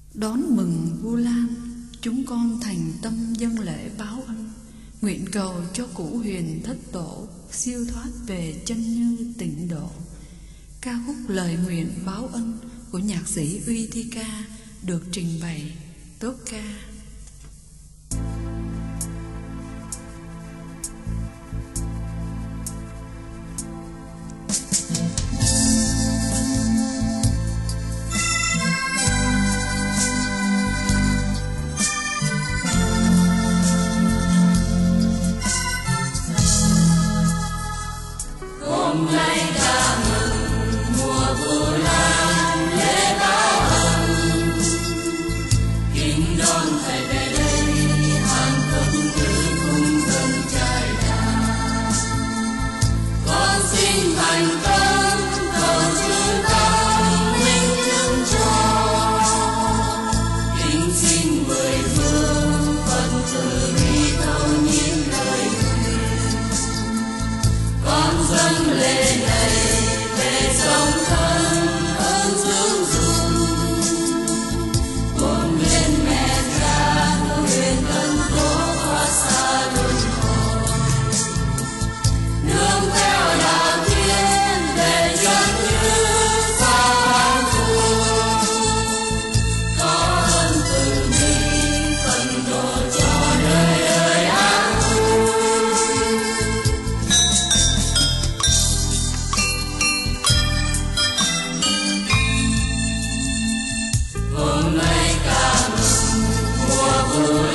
Đón mừng Vu Lan, chúng con thành tâm dâng lễ báo ân, nguyện cầu cho cửu huyền thất tổ siêu thoát về chân như tịnh độ. Ca khúc lời nguyện báo ân của nhạc sĩ Uy Thi Ca được trình bày tốt ca. Hôm nay ta mừng mùa Vu Lan lễ báo ân, kính đón thầy về đây hàng công tử cung dâng trai đàn. Con xin thành tâm cầu chư tăng linh chứng cho, kính xin mười phương Phật tử đi thâu nhiễm lời nguyện. Con dâng lễ này về sông thân ơn dưỡng dùng, cùng lên mẹ cha huyền ân cố qua xa luân hồi, nương theo đạo thiên về chân như xa hoàng thu. Có ơn từ bi phần độ cho đời đời an vui. Hôm nay ca mừng mùa Vu